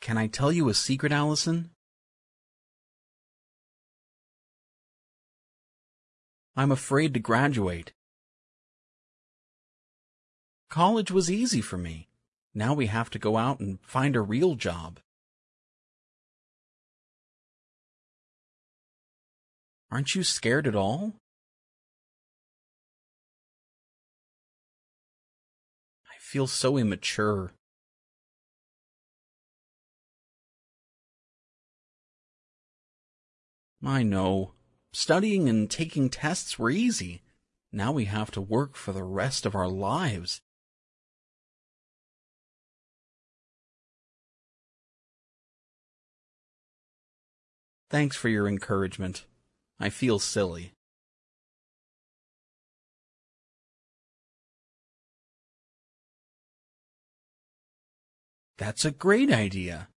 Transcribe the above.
Can I tell you a secret, Allison? I'm afraid to graduate. College was easy for me. Now we have to go out and find a real job. Aren't you scared at all? I feel so immature. I know. Studying and taking tests were easy. Now we have to work for the rest of our lives. Thanks for your encouragement. I feel silly. That's a great idea.